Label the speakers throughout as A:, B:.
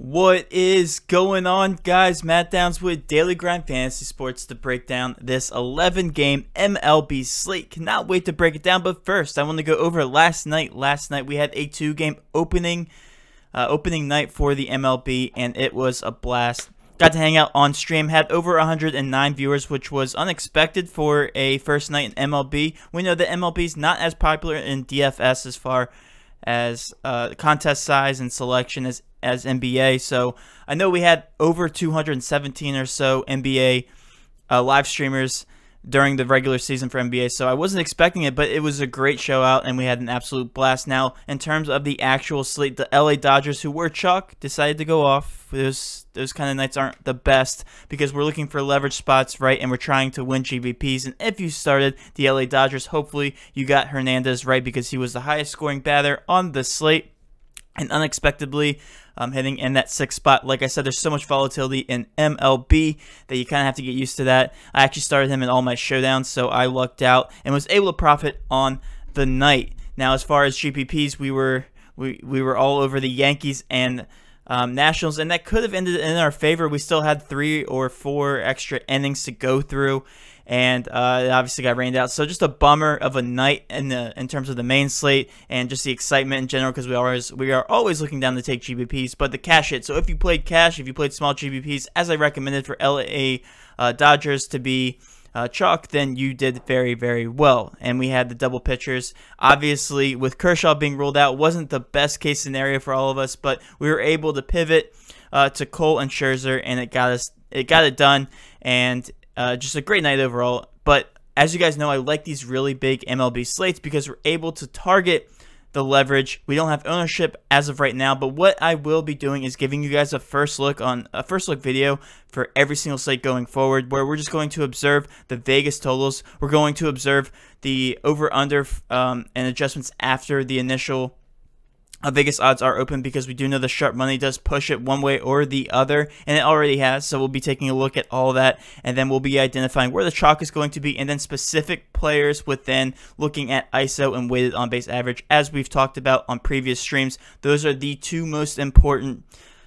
A: What is going on, guys? Matt Downs with Daily Grind Fantasy Sports to break down this 11-game MLB slate. Cannot wait to break it down, but first, I want to go over last night. Last night, we had a 2-game opening night for the MLB, and it was a blast. Got to hang out on stream, had over 109 viewers, which was unexpected for a first night in MLB. We know that MLB is not as popular in DFS as far as contest size and selection as NBA. So I know we had over 217 or so NBA live streamers during the regular season for NBA, so I wasn't expecting it, but it was a great show out, and we had an absolute blast. Now, in terms of the actual slate, the LA Dodgers, who were chalk, decided to go off. Those kind of nights aren't the best because we're looking for leverage spots, right, and we're trying to win GPPs. And if you started the LA Dodgers, hopefully you got Hernandez right because he was the highest scoring batter on the slate. And unexpectedly, hitting in that 6th spot. Like I said, there's so much volatility in MLB that you kind of have to get used to that. I actually started him in all my showdowns, so I lucked out and was able to profit on the night. Now, as far as GPPs, we were all over the Yankees and Nationals, and that could have ended in our favor. We still had 3 or 4 extra innings to go through, and it obviously got rained out. So just a bummer of a night in terms of the main slate and just the excitement in general, because we are always looking down to take GPPs, but the cash hit. So if you played cash, if you played small GPPs, as I recommended for LA Dodgers to be chalk, then you did very, very well. And we had the double pitchers. Obviously, with Kershaw being ruled out, wasn't the best case scenario for all of us, but we were able to pivot to Cole and Scherzer, and it got it done. And just a great night overall. But as you guys know, I like these really big MLB slates because we're able to target the leverage. We don't have ownership as of right now, but what I will be doing is giving you guys a first look video for every single slate going forward, where we're just going to observe the Vegas totals. We're going to observe the over/under and adjustments after the initial Vegas odds are open, because we do know the sharp money does push it one way or the other, and it already has. So we'll be taking a look at all that, and then we'll be identifying where the chalk is going to be, and then specific players within, looking at ISO and weighted on base average, as we've talked about on previous streams. Those are the 2 most important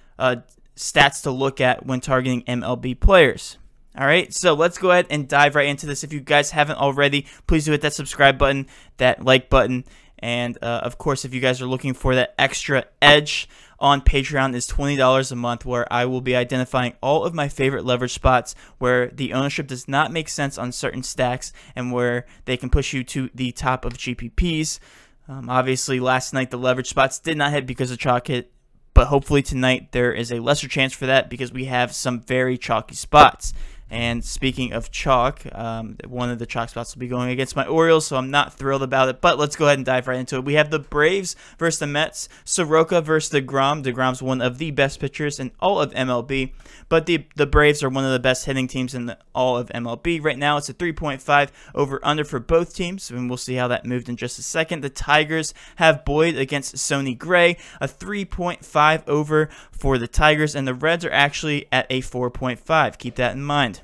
A: stats to look at when targeting MLB players. All right, so let's go ahead and dive right into this. If you guys haven't already, please do hit that subscribe button, that like button. And, of course, if you guys are looking for that extra edge, on Patreon is $20 a month, where I will be identifying all of my favorite leverage spots where the ownership does not make sense on certain stacks and where they can push you to the top of GPPs. Obviously, last night the leverage spots did not hit because of chalk hit, but hopefully tonight there is a lesser chance for that because we have some very chalky spots. And speaking of chalk, one of the chalk spots will be going against my Orioles, so I'm not thrilled about it. But let's go ahead and dive right into it. We have the Braves versus the Mets, Soroka versus DeGrom. DeGrom's one of the best pitchers in all of MLB, but the Braves are one of the best hitting teams in all of MLB. Right now, it's a 3.5 over/under for both teams, and we'll see how that moved in just a second. The Tigers have Boyd against Sonny Gray, a 3.5 over for the Tigers, and the Reds are actually at a 4.5. Keep that in mind.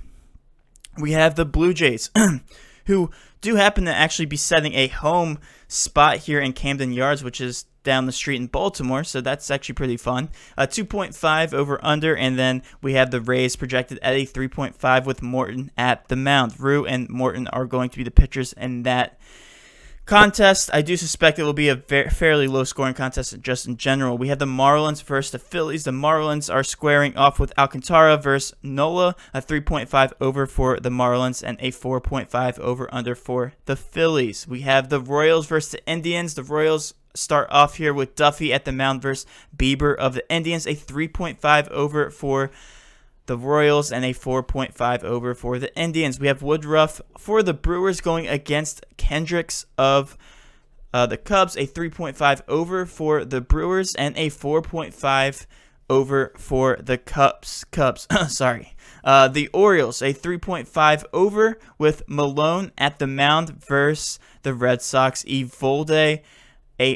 A: We have the Blue Jays, who do happen to actually be setting a home spot here in Camden Yards, which is down the street in Baltimore, so that's actually pretty fun. 2.5 over/under, and then we have the Rays projected at a 3.5 with Morton at the mound. Rue and Morton are going to be the pitchers in that contest. I do suspect it will be a fairly low-scoring contest just in general. We have the Marlins versus the Phillies. The Marlins are squaring off with Alcantara versus Nola, a 3.5 over for the Marlins and a 4.5 over/under for the Phillies. We have the Royals versus the Indians. The Royals start off here with Duffy at the mound versus Bieber of the Indians, a 3.5 over for the Royals and a 4.5 over for the Indians. We have Woodruff for the Brewers going against Kendricks of the Cubs, a 3.5 over for the Brewers and a 4.5 over for the Cubs. Sorry. The Orioles, a 3.5 over with Malone at the mound versus the Red Sox. Eovaldi, a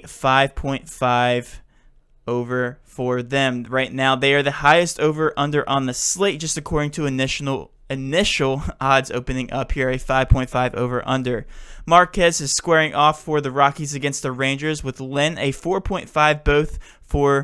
A: 5.5 over for them. Right now, they are the highest over/under on the slate, just according to initial odds opening up here, a 5.5 over/under. Marquez is squaring off for the Rockies against the Rangers with Lynn, a 4.5 both for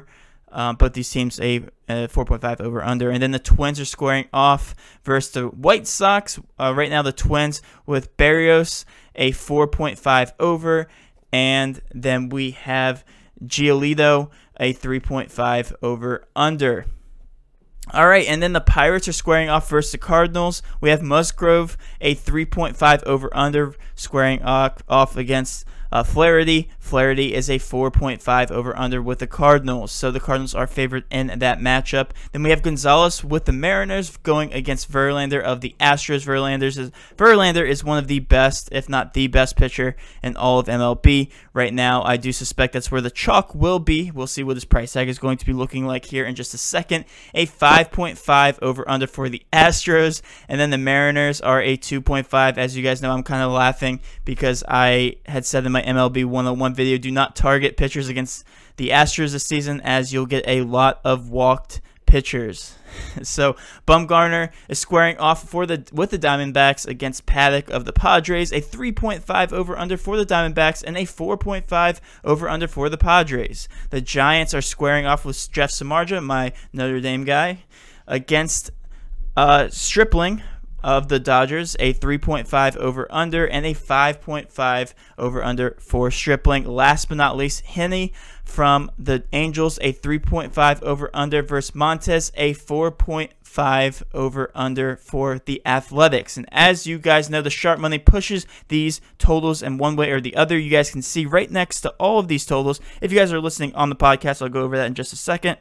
A: Both these teams a 4.5 over under. And then the Twins are squaring off versus the White Sox. Right now the Twins with Berrios a 4.5 over. And then we have Giolito a 3.5 over under. All right, and then the Pirates are squaring off versus the Cardinals. We have Musgrove a 3.5 over under squaring off against Flaherty. Flaherty is a 4.5 over under with the Cardinals. So the Cardinals are favored in that matchup. Then we have Gonzalez with the Mariners going against Verlander of the Astros. Verlander is one of the best, if not the best pitcher in all of MLB right now. I do suspect that's where the chalk will be. We'll see what his price tag is going to be looking like here in just a second. A 5.5 over under for the Astros. And then the Mariners are a 2.5. As you guys know, I'm kind of laughing because I had said in my MLB 101 video, do not target pitchers against the Astros this season as you'll get a lot of walked pitchers. So Bumgarner is squaring off with the Diamondbacks against Paddock of the Padres, a 3.5 over under for the Diamondbacks and a 4.5 over under for the Padres. The Giants are squaring off with Jeff Samardzija, my Notre Dame guy, against Stripling of the Dodgers, a 3.5 over under and a 5.5 over under for Stripling. Last but not least, Henney from the Angels, a 3.5 over under versus Montes, a 4.5 over under for the Athletics. And as you guys know, the sharp money pushes these totals in one way or the other. You guys can see right next to all of these totals. If you guys are listening on the podcast, I'll go over that in just a second.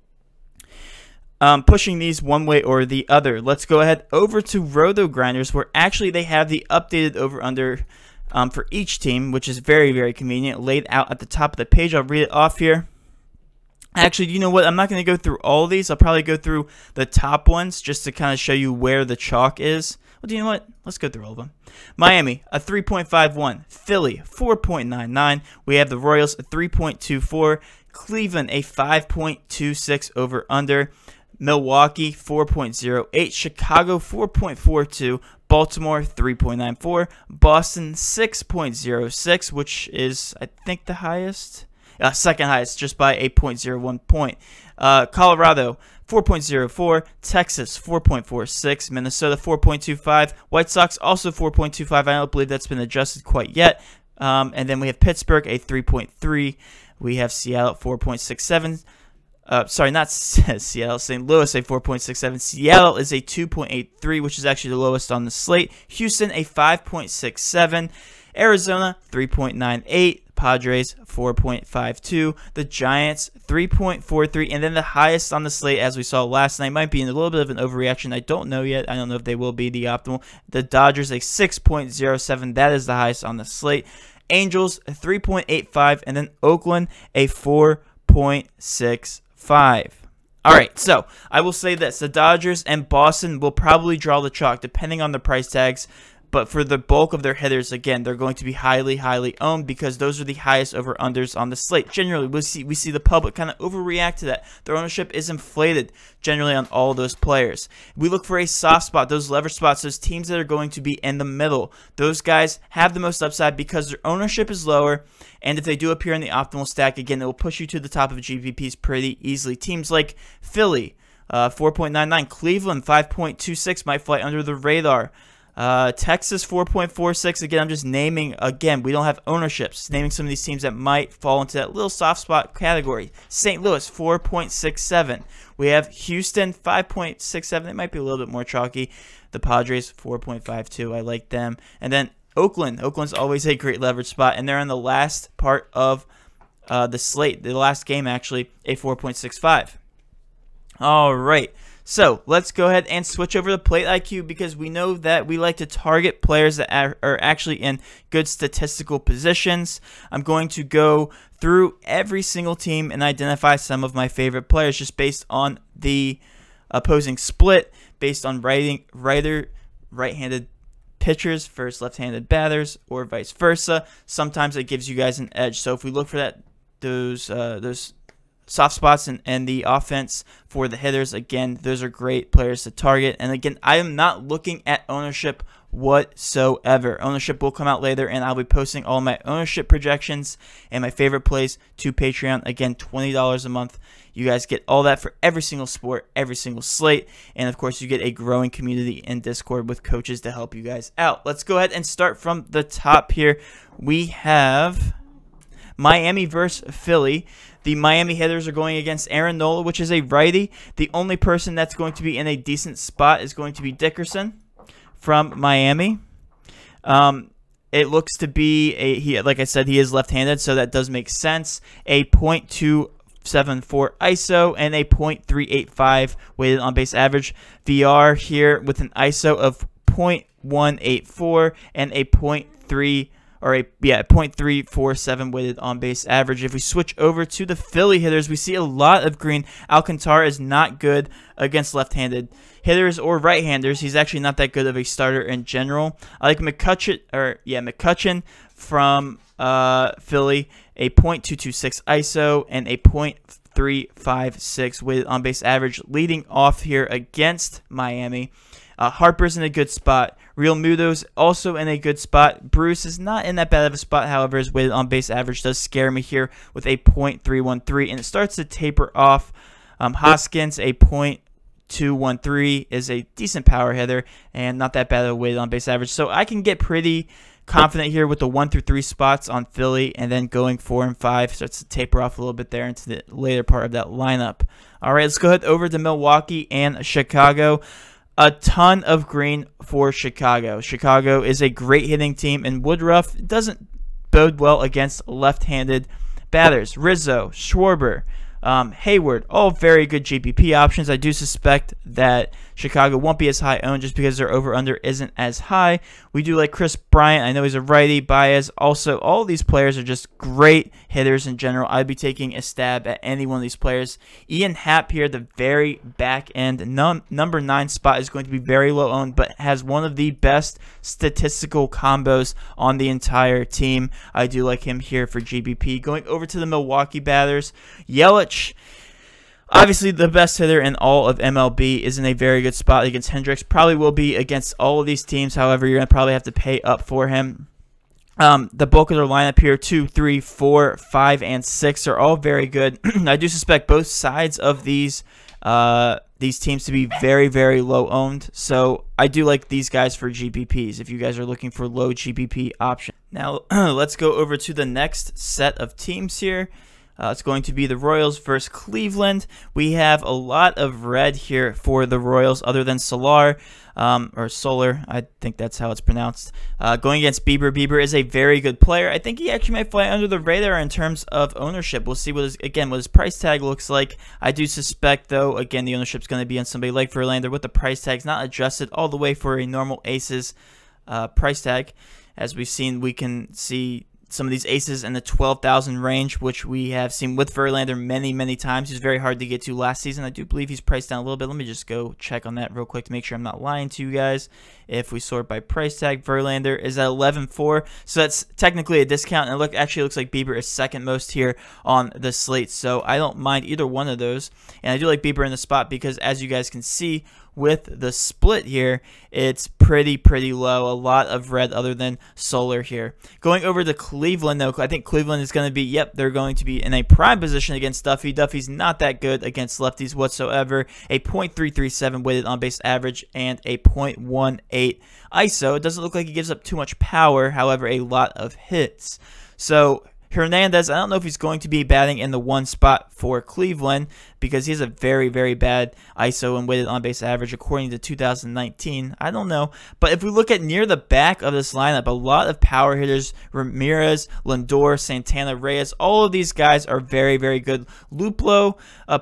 A: Pushing these one way or the other. Let's go ahead over to Roto Grinders, where actually they have the updated over-under for each team, which is very, very convenient, laid out at the top of the page. I'll read it off here. Actually, you know what? I'm not going to go through all of these. I'll probably go through the top ones just to kind of show you where the chalk is. Well, do you know what? Let's go through all of them. Miami, a 3.51. Philly, 4.99. We have the Royals, a 3.24. Cleveland, a 5.26 over-under. Milwaukee 4.08, Chicago 4.42, Baltimore 3.94, Boston 6.06, which is I think the highest, second highest, just by a 0.01 point. Colorado 4.04, Texas 4.46, Minnesota 4.25, White Sox also 4.25. I don't believe that's been adjusted quite yet. And then we have Pittsburgh a 3.3. We have Seattle at 4.67. Sorry, not Seattle, St. Louis a 4.67. Seattle is a 2.83, which is actually the lowest on the slate. Houston a 5.67. Arizona 3.98. Padres 4.52. The Giants 3.43. And then the highest on the slate, as we saw last night, might be in a little bit of an overreaction. I don't know yet. I don't know if they will be the optimal. The Dodgers a 6.07. That is the highest on the slate. Angels a 3.85. And then Oakland a 4.65. All right, so I will say this. The Dodgers and Boston will probably draw the chalk depending on the price tags. But for the bulk of their hitters, again, they're going to be highly, highly owned because those are the highest over-unders on the slate. Generally, we see the public kind of overreact to that. Their ownership is inflated generally on all those players. We look for a soft spot, those leverage spots, those teams that are going to be in the middle. Those guys have the most upside because their ownership is lower. And if they do appear in the optimal stack, again, it will push you to the top of GPPs pretty easily. Teams like Philly, 4.99. Cleveland, 5.26, might fly under the radar. Texas 4.46. Again, I'm just naming, again, we don't have ownerships. Naming some of these teams that might fall into that little soft spot category. St. Louis 4.67. We have Houston 5.67. They might be a little bit more chalky. The Padres 4.52. I like them. And then Oakland. Oakland's always a great leverage spot, and they're in the last part of the slate. The last game, actually, a 4.65. All right. So let's go ahead and switch over to Plate IQ because we know that we like to target players that are actually in good statistical positions. I'm going to go through every single team and identify some of my favorite players just based on the opposing split, based on right-handed pitchers versus left-handed batters or vice versa. Sometimes it gives you guys an edge. So if we look for those soft spots and the offense for the hitters. Again, those are great players to target. And again, I am not looking at ownership whatsoever. Ownership will come out later, and I'll be posting all my ownership projections and my favorite plays to Patreon. Again, $20 a month. You guys get all that for every single sport, every single slate, and of course you get a growing community in Discord with coaches to help you guys out. Let's go ahead and start from the top here. We have Miami versus Philly. The Miami hitters are going against Aaron Nola, which is a righty. The only person that's going to be in a decent spot is going to be Dickerson from Miami. It looks to be like I said, he is left-handed, so that does make sense. A .274 ISO and a .385 weighted on base average. VR here with an ISO of .184 and a .347 weighted on base average. If we switch over to the Philly hitters, we see a lot of green. Alcantara is not good against left-handed hitters or right-handers. He's actually not that good of a starter in general. I like McCutchen from Philly, a .226 ISO and a .356 weighted on base average, leading off here against Miami. Harper's in a good spot. Real Muto's also in a good spot. Bruce is not in that bad of a spot. However, his weighted on base average does scare me here with a .313, and it starts to taper off. Hoskins, a .213, is a decent power hitter and not that bad of a weighted on base average. So I can get pretty confident here with the 1 through 3 spots on Philly, and then going 4 and 5 starts to taper off a little bit there into the later part of that lineup. All right, let's go ahead over to Milwaukee and Chicago. A ton of green for Chicago. Chicago is a great hitting team, and Woodruff doesn't bode well against left-handed batters. Rizzo, Schwarber, Hayward, all very good GPP options. I do suspect that Chicago won't be as high owned just because their over-under isn't as high. We do like Chris Bryant. I know he's a righty. Baez. Also, all of these players are just great hitters in general. I'd be taking a stab at any one of these players. Ian Happ here, the very back end. Number 9 spot is going to be very low owned, but has one of the best statistical combos on the entire team. I do like him here for GPP. Going over to the Milwaukee batters, Yelich, obviously the best hitter in all of MLB, is in a very good spot against Hendricks. Probably will be against all of these teams. However, you're going to probably have to pay up for him. The bulk of their lineup here, 2, 3, 4, 5, and 6 are all very good. I do suspect both sides of these teams to be very, very low owned. So I do like these guys for GPPs if you guys are looking for low GPP options. Now let's go over to the next set of teams here. It's going to be the Royals versus Cleveland. We have a lot of red here for the Royals other than Solar, or Solar. I think that's how it's pronounced. Going against Bieber. Bieber is a very good player. I think he actually might fly under the radar in terms of ownership. We'll see what his price tag looks like. I do suspect, though, again, the ownership's going to be on somebody like Verlander with the price tags not adjusted all the way for a normal Aces price tag. As we've seen, we can see some of these aces in the 12,000 range, which we have seen with Verlander many, many times. He's very hard to get to last season. I do believe he's priced down a little bit. Let me just go check on that real quick to make sure I'm not lying to you guys. If we sort by price tag, Verlander is at 11.4, so that's technically a discount. And it actually looks like Bieber is second most here on the slate, so I don't mind either one of those. And I do like Bieber in the spot because, as you guys can see, with the split here, it's pretty low. A lot of red other than Solar here. Going over to Cleveland, though, I think Cleveland is going to be, they're going to be in a prime position against Duffy. Duffy's not that good against lefties whatsoever. A .337 weighted on base average and a .18 ISO. It doesn't look like he gives up too much power, however, a lot of hits. So Hernandez, I don't know if he's going to be batting in the 1 spot for Cleveland because he has a very, very bad ISO and weighted on-base average according to 2019. I don't know. But if we look at near the back of this lineup, a lot of power hitters, Ramirez, Lindor, Santana, Reyes, all of these guys are very, very good. Luplow, a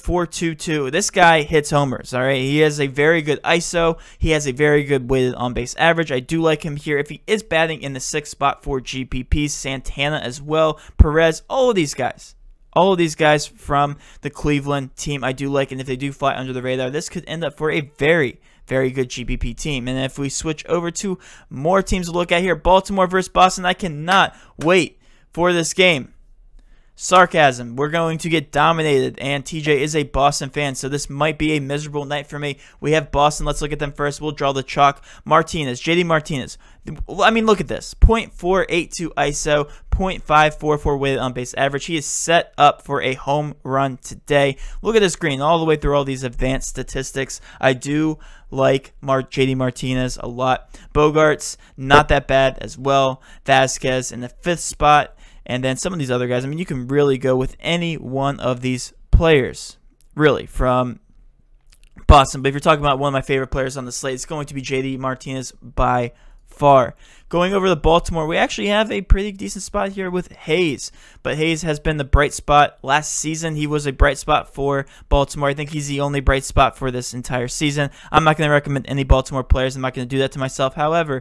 A: .422. This guy hits homers, all right? He has a very good ISO. He has a very good weighted on-base average. I do like him here. If he is batting in the 6th spot for GPPs, Santana as well, Perez, all of these guys. All of these guys from the Cleveland team I do like, and if they do fly under the radar, this could end up for a very, very good GPP team. And if we switch over to more teams to look at here, Baltimore versus Boston, I cannot wait for this game. Sarcasm. We're going to get dominated, and TJ is a Boston fan, so this might be a miserable night for me. We have Boston. Let's look at them first. We'll draw the chalk. Martinez, JD Martinez. I mean, look at this. 0.482 ISO, 0.544 weighted on base average. He is set up for a home run today. Look at this green all the way through all these advanced statistics. I do like JD Martinez a lot. Bogarts, not that bad as well. Vasquez in the 5th spot. And then some of these other guys, I mean, you can really go with any one of these players, really, from Boston. But if you're talking about one of my favorite players on the slate, it's going to be JD Martinez by far. Going over to Baltimore, we actually have a pretty decent spot here with Hayes. But Hayes has been the bright spot. Last season, he was a bright spot for Baltimore. I think he's the only bright spot for this entire season. I'm not going to recommend any Baltimore players. I'm not going to do that to myself. However,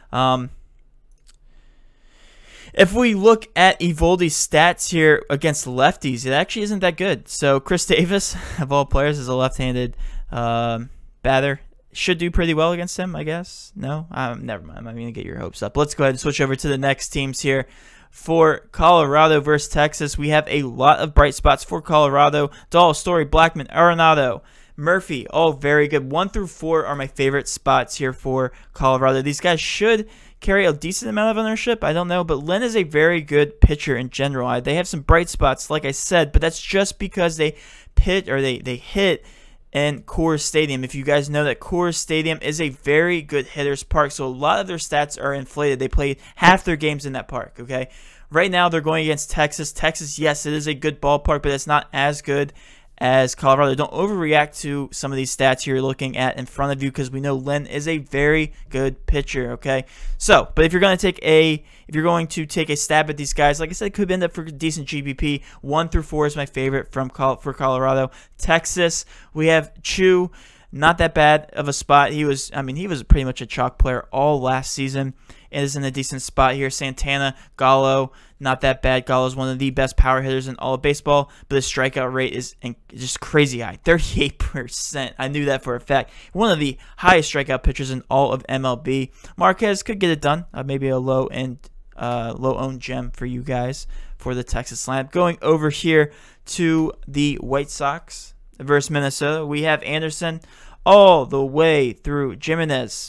A: if we look at Eovaldi's stats here against lefties, it actually isn't that good. So Chris Davis, of all players, is a left-handed batter. Should do pretty well against him, I guess. No? Never mind. I'm not going to get your hopes up. Let's go ahead and switch over to the next teams here. For Colorado versus Texas, we have a lot of bright spots for Colorado. Dahl, Story, Blackmon, Arenado, Murphy, all very good. 1 through 4 are my favorite spots here for Colorado. These guys should carry a decent amount of ownership. I don't know, but Lynn is a very good pitcher in general. They have some bright spots, like I said, but that's just because they hit in Coors Stadium. If you guys know that Coors Stadium is a very good hitter's park, so a lot of their stats are inflated. They played half their games in that park, okay? Right now, they're going against Texas. Texas, yes, it is a good ballpark, but it's not as good as Colorado. Don't overreact to some of these stats you're looking at in front of you, because we know Lynn is a very good pitcher, okay? So, but if you're going to take a stab at these guys, like I said, it could end up for a decent GPP. 1 through 4 is my favorite for Colorado. Texas, we have Chu. Not that bad of a spot. He was pretty much a chalk player all last season. It is in a decent spot here. Santana, Gallo, not that bad. Gallo is one of the best power hitters in all of baseball, but his strikeout rate is just crazy high, 38%. I knew that for a fact. One of the highest strikeout pitchers in all of MLB. Marquez could get it done. Maybe a low-owned gem for you guys for the Texas lineup. Going over here to the White Sox versus Minnesota, we have Anderson all the way through Jimenez.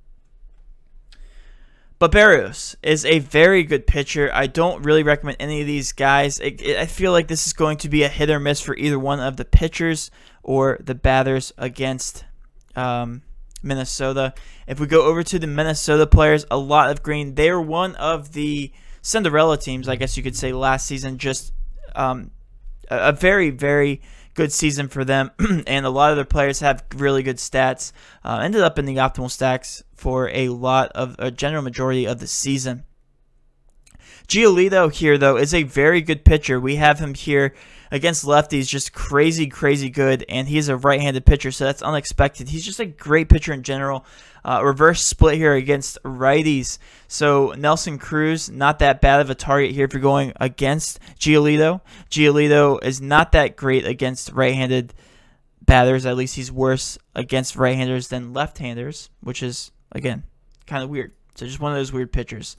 A: But Berrios is a very good pitcher. I don't really recommend any of these guys. I feel like this is going to be a hit or miss for either one of the pitchers or the batters against Minnesota. If we go over to the Minnesota players, a lot of green. They are one of the Cinderella teams, I guess you could say, last season. Just a very, very good season for them, and a lot of their players have really good stats. Ended up in the optimal stacks for a general majority of the season. Giolito here, though, is a very good pitcher. We have him here against lefties, just crazy, crazy good, and he's a right-handed pitcher, so that's unexpected. He's just a great pitcher in general. Reverse split here against righties. So Nelson Cruz, not that bad of a target here if you're going against Giolito. Giolito is not that great against right-handed batters. At least he's worse against right-handers than left-handers, which is, again, kind of weird. So just one of those weird pitchers.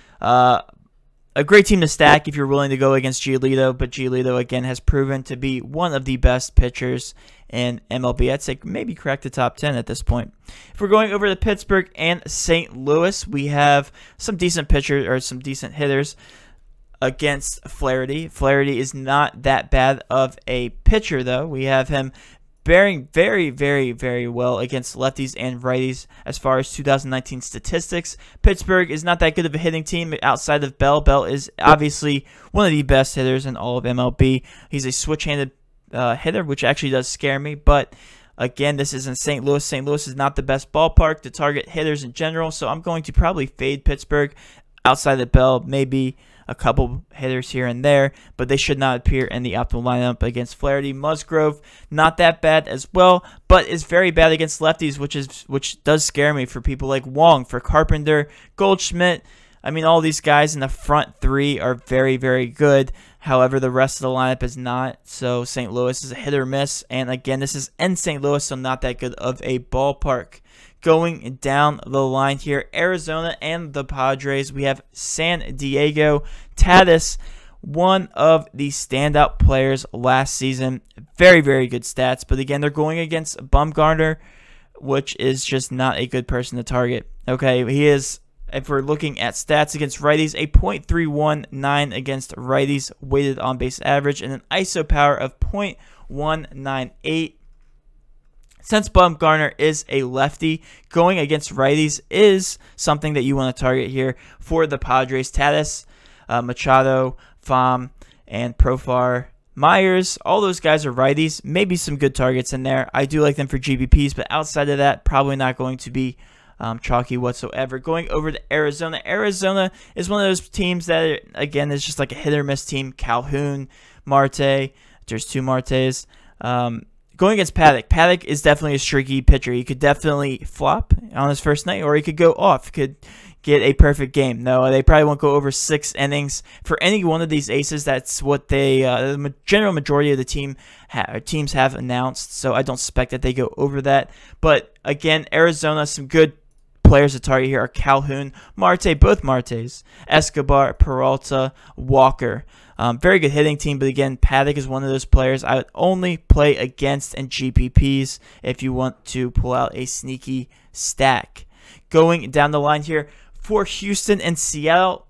A: A great team to stack if you're willing to go against Giolito, but Giolito, again, has proven to be one of the best pitchers in MLB. I'd say maybe crack the top 10 at this point. If we're going over to Pittsburgh and St. Louis, we have some decent pitchers or some decent hitters against Flaherty. Flaherty is not that bad of a pitcher, though. We have him bearing very, very, very well against lefties and righties as far as 2019 statistics. Pittsburgh is not that good of a hitting team outside of Bell. Bell is obviously one of the best hitters in all of MLB. He's a switch-handed hitter, which actually does scare me, but again, this is in St. Louis. St. Louis is not the best ballpark to target hitters in general, so I'm going to probably fade Pittsburgh outside of Bell, maybe a couple hitters here and there, but they should not appear in the optimal lineup against Flaherty. Musgrove, not that bad as well, but is very bad against lefties, which does scare me for people like Wong, for Carpenter, Goldschmidt. I mean, all these guys in the front three are very, very good. However, the rest of the lineup is not. So St. Louis is a hit or miss. And again, this is in St. Louis, so not that good of a ballpark. Going down the line here, Arizona and the Padres. We have San Diego. Tatis, one of the standout players last season. Very, very good stats. But again, they're going against Bumgarner, which is just not a good person to target. Okay, he is, if we're looking at stats against righties, a .319 against righties weighted on base average and an ISO power of .198. Since Bumgarner is a lefty, going against righties is something that you want to target here for the Padres. Tatis, Machado, Pham, and Profar, Myers, all those guys are righties. Maybe some good targets in there. I do like them for GBPs, but outside of that, probably not going to be chalky whatsoever. Going over to Arizona. Arizona is one of those teams that, again, is just like a hit or miss team. Calhoun, Marte. There's two Martes. Going against Paddock. Paddock is definitely a streaky pitcher. He could definitely flop on his first night, or he could go off. Could get a perfect game. No, they probably won't go over 6 innings. For any one of these aces, that's what they, the general majority of the teams have announced, so I don't suspect that they go over that. But again, Arizona, some good players to target here are Calhoun, Marte, both Martes, Escobar, Peralta, Walker. Very good hitting team, but again, Paddock is one of those players I would only play against in GPPs if you want to pull out a sneaky stack. Going down the line here for Houston and Seattle,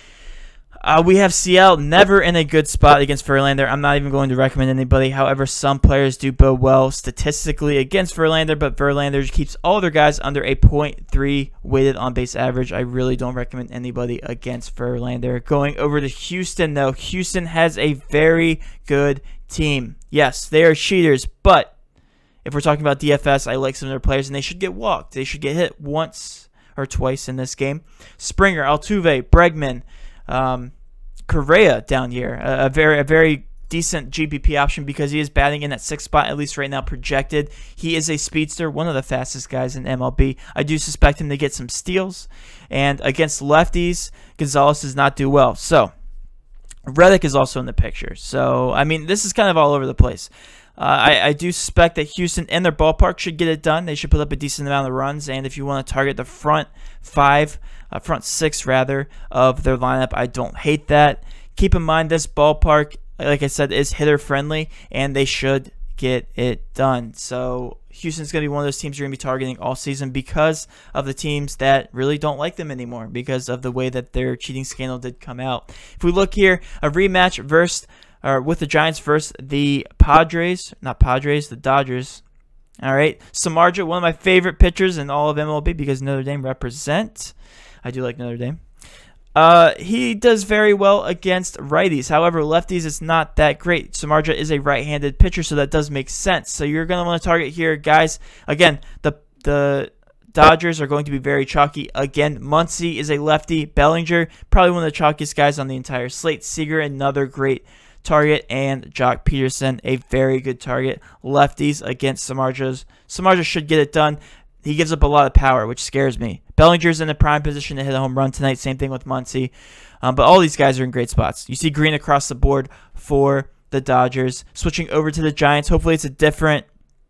A: we have Seattle never in a good spot against Verlander. I'm not even going to recommend anybody. However, some players do bode well statistically against Verlander, but Verlander keeps all their guys under a .3 weighted on base average. I really don't recommend anybody against Verlander. Going over to Houston, though, Houston has a very good team. Yes, they are cheaters, but if we're talking about DFS, I like some of their players, and they should get walked. They should get hit once or twice in this game. Springer, Altuve, Bregman, Correa down here, a very decent GPP option because he is batting in that 6th spot, at least right now projected. He is a speedster, one of the fastest guys in MLB. I do suspect him to get some steals, and against lefties, Gonzalez does not do well. So Reddick is also in the picture. So I mean, this is kind of all over the place. I do suspect that Houston in their ballpark should get it done. They should put up a decent amount of runs, and if you want to target the front 6 rather, of their lineup, I don't hate that. Keep in mind this ballpark, like I said, is hitter friendly, and they should get it done. So Houston's going to be one of those teams you're going to be targeting all season because of the teams that really don't like them anymore because of the way that their cheating scandal did come out. If we look here, a rematch with the Giants versus the the Dodgers. All right, Samardzija, one of my favorite pitchers in all of MLB because Notre Dame represent. I do like Notre Dame. He does very well against righties. However, lefties, it's not that great. Samardzija is a right-handed pitcher, so that does make sense. So you're going to want to target here, guys. Again, the Dodgers are going to be very chalky. Again, Muncy is a lefty. Bellinger, probably one of the chalkiest guys on the entire slate. Seager, another great target, and Jock Peterson, a very good target. Lefties against Samardzija. Samardzija should get it done. He gives up a lot of power, which scares me. Bellinger's in the prime position to hit a home run tonight. Same thing with Muncy. But all these guys are in great spots. You see green across the board for the Dodgers. Switching over to the Giants. Hopefully it's a different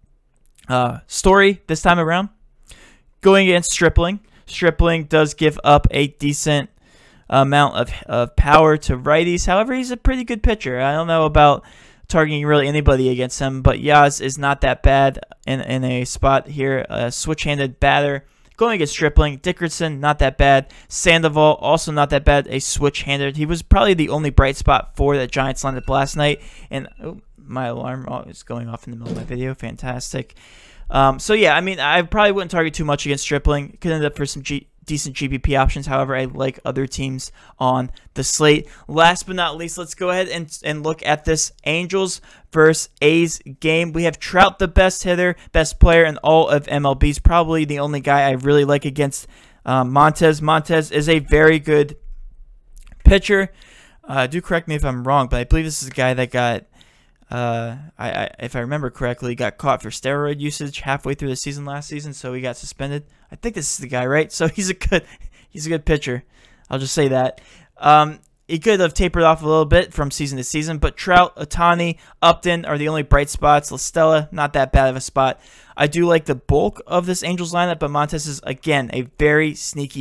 A: story this time around. Going against Stripling. Stripling does give up a decent amount of power to righties. However, he's a pretty good pitcher. I don't know about targeting really anybody against him, but Yaz is not that bad in a spot here. A switch-handed batter. Going against Stripling. Dickerson, not that bad. Sandoval, also not that bad. A switch-handed. He was probably the only bright spot for the Giants lineup last night. And my alarm is going off in the middle of my video. Fantastic. So yeah, I mean, I probably wouldn't target too much against Stripling. Could end up for some decent GPP options. However, I like other teams on the slate. Last but not least, let's go ahead and look at this Angels versus A's game. We have Trout, the best hitter, best player in all of MLB's. Probably the only guy I really like against Montez. Montez is a very good pitcher. Do correct me if I'm wrong, but I believe this is a guy that got if I remember correctly, got caught for steroid usage halfway through the season last season, so he got suspended. I think this is the guy, right? So he's a good pitcher. I'll just say that. He could have tapered off a little bit from season to season, but Trout, Ohtani, Upton are the only bright spots. La Stella, not that bad of a spot. I do like the bulk of this Angels lineup, but Montez is, again, a very sneaky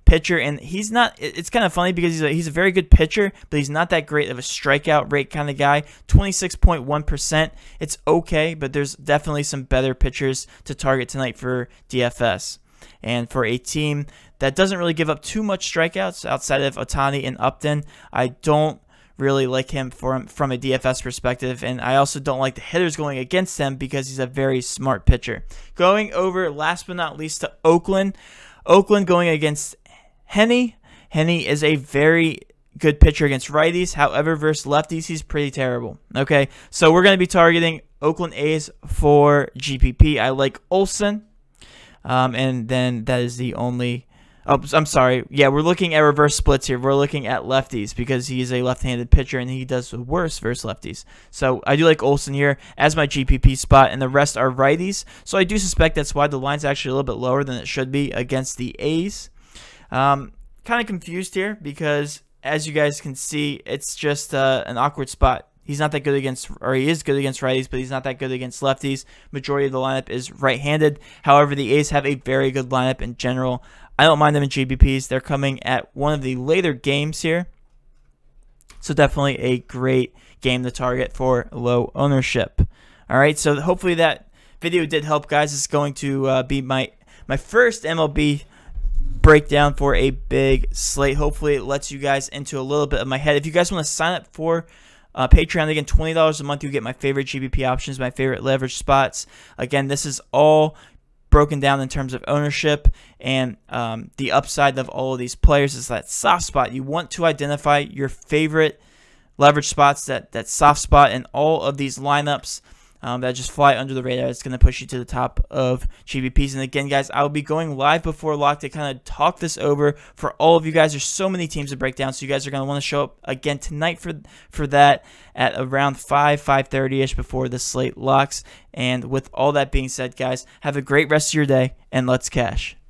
A: pitcher, and he's not. It's kind of funny because he's a very good pitcher, but he's not that great of a strikeout rate kind of guy. 26.1%. It's okay, but there's definitely some better pitchers to target tonight for DFS. And for a team that doesn't really give up too much strikeouts outside of Ohtani and Upton, I don't really like him from a DFS perspective, and I also don't like the hitters going against him because he's a very smart pitcher. Going over, last but not least, to Oakland. Oakland going against Henne. Henne is a very good pitcher against righties. However, versus lefties, he's pretty terrible. Okay, so we're going to be targeting Oakland A's for GPP. I like Olson, and then that is the only... Oh, I'm sorry. Yeah, we're looking at reverse splits here. We're looking at lefties because he's a left-handed pitcher and he does worse versus lefties. So I do like Olson here as my GPP spot, and the rest are righties. So I do suspect that's why the line's actually a little bit lower than it should be against the A's. Kind of confused here because, as you guys can see, it's just an awkward spot. He's not that good against, or he is good against righties, but he's not that good against lefties. Majority of the lineup is right-handed. However, the A's have a very good lineup in general. I don't mind them in GPPs. They're coming at one of the later games here. So definitely a great game to target for low ownership. All right, so hopefully that video did help, guys. It's going to be my first MLB breakdown for a big slate. Hopefully it lets you guys into a little bit of my head. If you guys want to sign up for Patreon, again, $20 a month, you get my favorite GPP options, my favorite leverage spots. Again, this is all broken down in terms of ownership, and the upside of all of these players is that soft spot. You want to identify your favorite leverage spots, that soft spot in all of these lineups that just fly under the radar. It's going to push you to the top of GPPs. And again, guys, I will be going live before lock to kind of talk this over for all of you guys. There's so many teams to break down, so you guys are going to want to show up again tonight for that at around 5:30ish before the slate locks. And with all that being said, guys, have a great rest of your day, and let's cash.